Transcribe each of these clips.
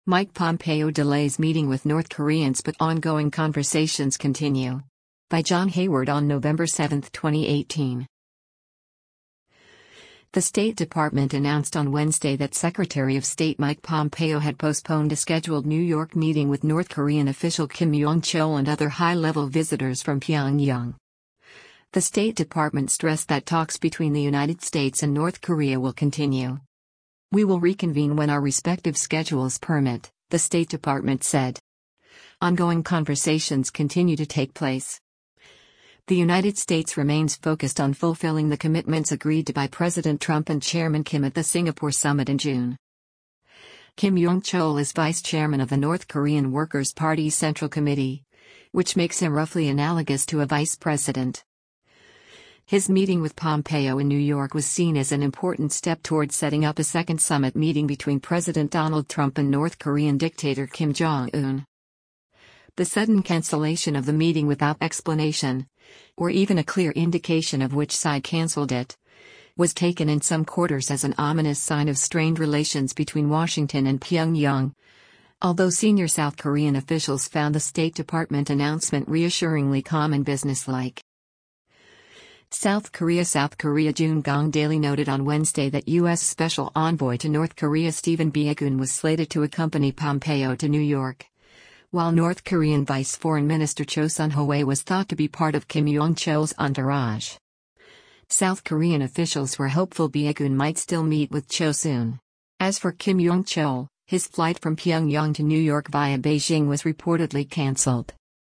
Mike Pompeo delays meeting with North Koreans but ongoing conversations continue. By John Hayward on November 7, 2018. The State Department announced on Wednesday that Secretary of State Mike Pompeo had postponed a scheduled New York meeting with North Korean official Kim Yong-chol and other high-level visitors from Pyongyang. The State Department stressed that talks between the United States and North Korea will continue. "We will reconvene when our respective schedules permit," the State Department said. Ongoing conversations continue to take place. The United States remains focused on fulfilling the commitments agreed to by President Trump and Chairman Kim at the Singapore summit in June. Kim Yong-chol is vice chairman of the North Korean Workers' Party's Central Committee, which makes him roughly analogous to a vice president. His meeting with Pompeo in New York was seen as an important step toward setting up a second summit meeting between President Donald Trump and North Korean dictator Kim Jong-un. The sudden cancellation of the meeting without explanation, or even a clear indication of which side canceled it, was taken in some quarters as an ominous sign of strained relations between Washington and Pyongyang, although senior South Korean officials found the State Department announcement reassuringly calm and businesslike. South Korea Joongong Daily noted on Wednesday that U.S. Special Envoy to North Korea Stephen Biegun was slated to accompany Pompeo to New York, while North Korean Vice Foreign Minister Cho Sun-hui was thought to be part of Kim Yong-chol's entourage. South Korean officials were hopeful Biegun might still meet with Cho soon. As for Kim Yong-chol, his flight from Pyongyang to New York via Beijing was reportedly cancelled.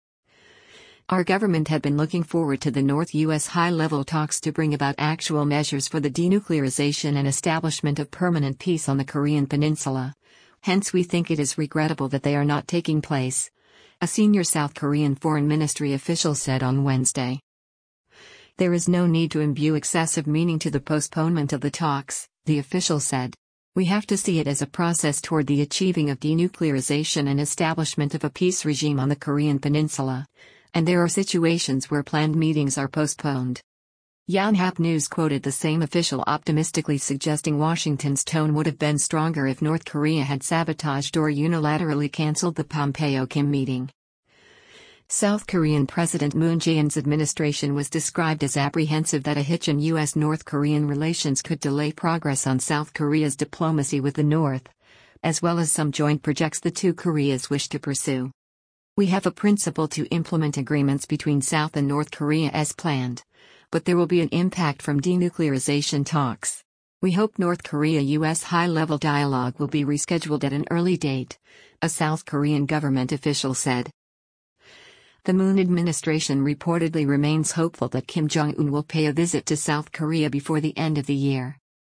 Our government had been looking forward to the North-U.S. high-level talks to bring about actual measures for the denuclearization and establishment of permanent peace on the Korean peninsula. Hence we think it is regrettable that they are not taking place, a senior South Korean Foreign Ministry official said on Wednesday. There is no need to imbue excessive meaning to the postponement of the talks, the official said. We have to see it as a process toward the achieving of denuclearization and establishment of a peace regime on the Korean peninsula, and there are situations where planned meetings are postponed. Yonhap News quoted the same official optimistically suggesting Washington's tone would have been stronger if North Korea had sabotaged or unilaterally cancelled the Pompeo-Kim meeting. South Korean President Moon Jae-in's administration was described as apprehensive that a hitch in U.S.-North Korean relations could delay progress on South Korea's diplomacy with the North, as well as some joint projects the two Koreas wish to pursue. We have a principle to implement agreements between South and North Korea as planned, but there will be an impact from denuclearization talks. We hope North Korea-U.S. high-level dialogue will be rescheduled at an early date, a South Korean government official said. The Moon administration reportedly remains hopeful that Kim Jong-un will pay a visit to South Korea before the end of the year.